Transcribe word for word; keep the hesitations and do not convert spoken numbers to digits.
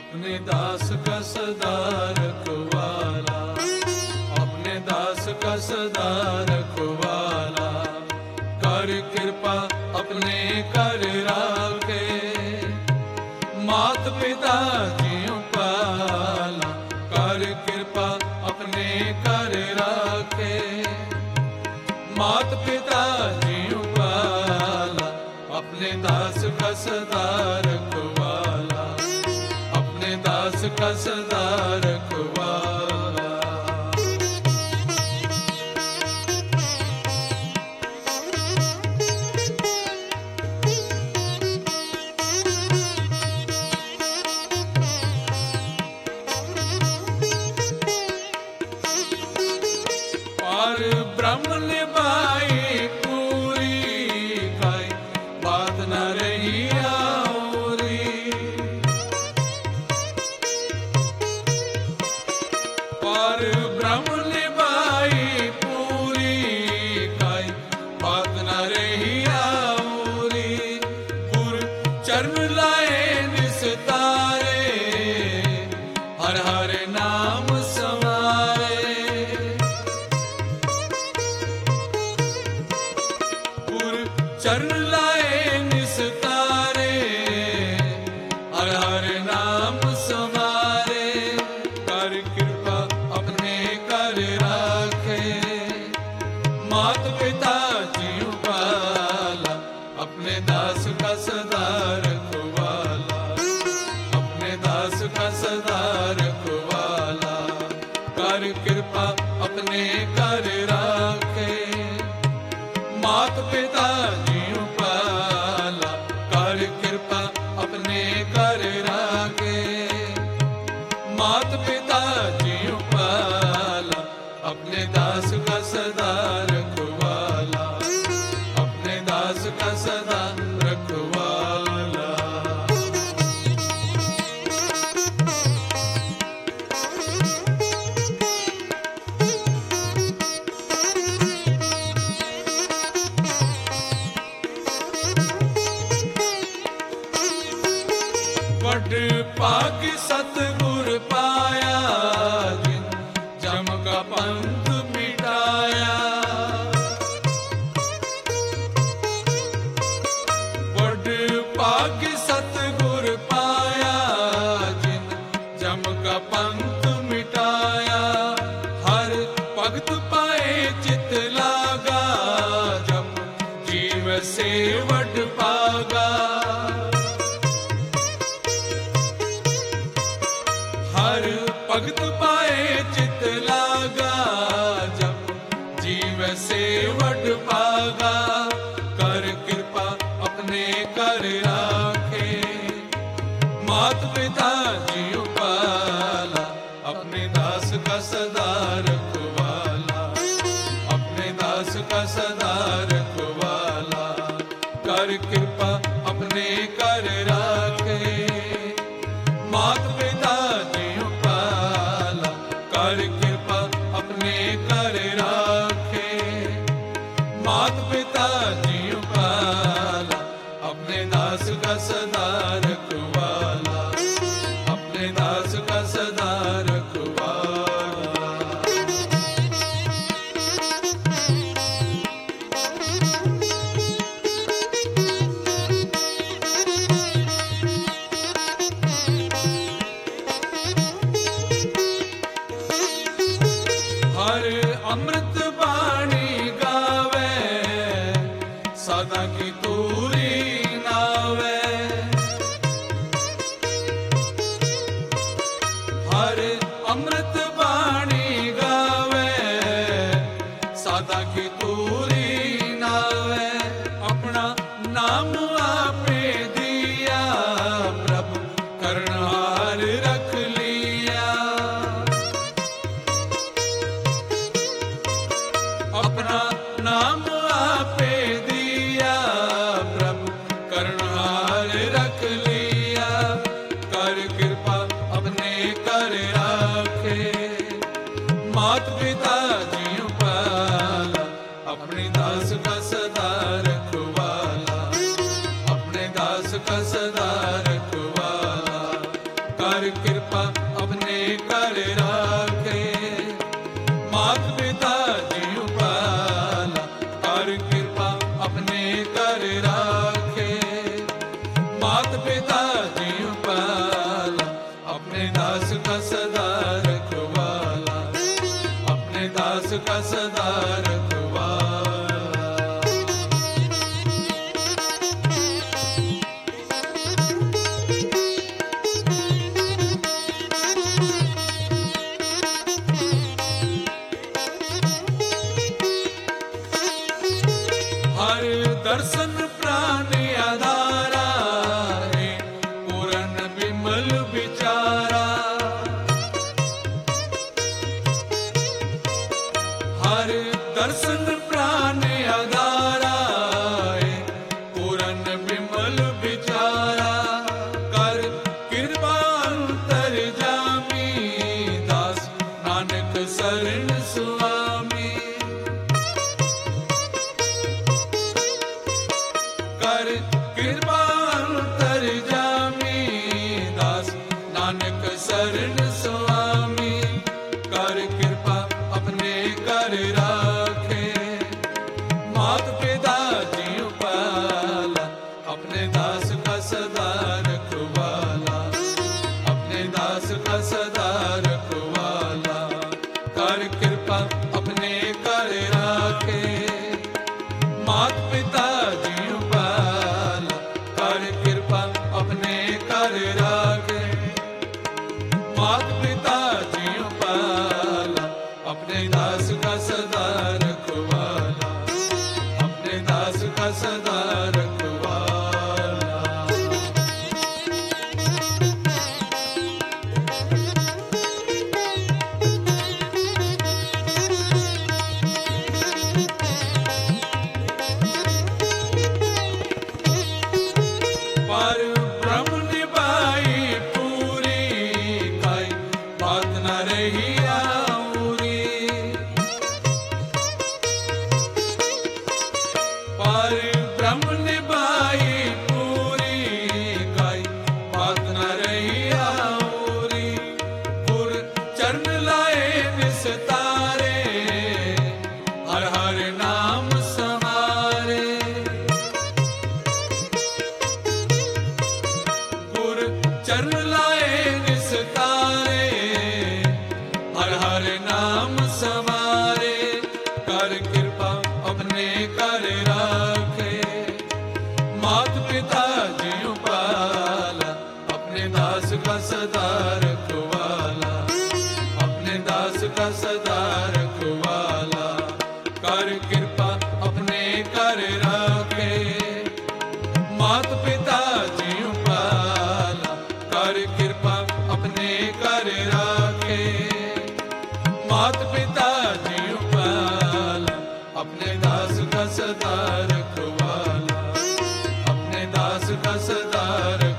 अपने दास का सदा रखवाला, अपने दास का सदा रखवाला, कर कृपा अपने कर राखे, मात पिता जियों पाला, कर कृपा अपने कर राखे, मात पिता जियों पाला, अपने दास का सदा रखवाला, अपने दास का सदा रखवाला। और ब्रह्म निभाई पूरी, काई बात न रही औरी, और ब्रह्म निभाई पूरी, काई बात न रही औरी, गुरु चरण लाए निस्तारे, हर हर नाम समारे, चरण लाए निस्तारे, हर हर नाम समारे, कर कृपा अपने कर राखे, मात पिता जियों पाला, अपने दास का सदा रखवाला, अपने दास का सदा रखवाला, कर कृपा अपने कर राखे, मात पिता जियों पाला, कर कृपा अपने कर राखे, मात पिता जियों पाला, अपने दास का सदा रखवाला, अपने दास का सदा रखवाला। वड पाग सतगुर पाया, जिन जम का पंथ मिटाया, वड पाग सतगुर पाया, जिन जम का पंथ मिटाया, हर भगत पाए चित लागा, जम जीव से वड पागा, हर भगत पाए चित लागा, जब जीव से वड पागा, कर कृपा अपने कर राखे, मात पिता जियों पाला, अपने दास का सदा रखवाला, अपने दास का सदा रखवाला, कर कृपा अपने कर राखे, मात पिता जियों पाला, कर कृपा अपने कर राखे, मात पिता जियों पाला, अपने दास का सदा रखवाला, अपने दास का सदा रखवाला। हर अमृत बाणी गावे, सदा की तूरी नावे, हर अमृत बाणी गावे, सदा की तूरी नावे, अपना नाम आपे दिया, प्रभु करनहार रख लिया, अपना नाम आपे दिया, प्रभु करनहार रख लिया, कर कृपा अपने कर राखे, मात पिता जियों पाला, अपने दास का सदा रखवाला, अपने दास का सदा रखवाला, कर मात पिता जीव पाला, अपने दास का सदा रखवाला, अपने दास का सदा रखवाला। हर दर्शन प्राण आधारा है, पूरन विमल विचारा। हर दर्शन प्राण आधारा है, पूरन विमल विचारा। कर कृपा अंतर्जामी, दास नानक शरण सुआमी। कर कृपा अंतर्जामी, दास नानक शरण सुआमी। कर कृपा अपने कर राखे, मात पिता जीव पाला, अपने दास का सदा रखवाला, अपने दास का सदा रखवाला। कर कृपा अपने कर राखे, मात पिता जीव पाला, कर कृपा अपने कर राखे। मात पिता जीव पाला, अपने दास का सदा रखवाला, अपने दास का सदा रखवाला। पर ब्रह्म निभाई पूरी, काई बात न रही आऊरी। पर ब्रह्म निभाई पूरी, काई बात न रही आऊरी। गुर चरण लाए निस्तारे, हर हर नाम समारे। गुर चरण लाए निस्तारे, हर हर नाम समारे। कर कृपा अपने कर राखे, मात पिता जीव पाला, अपने दास का सदा रखवाला, अपने दास का सदा रखवाला। कर कृपा अपने कर राखे, मात पिता जीव पाला, कर कृपा अपने कर राखे। मात पिता जीव पाला, अपने दास का सदा रखवाला, अपने दास का सदा रखवाला।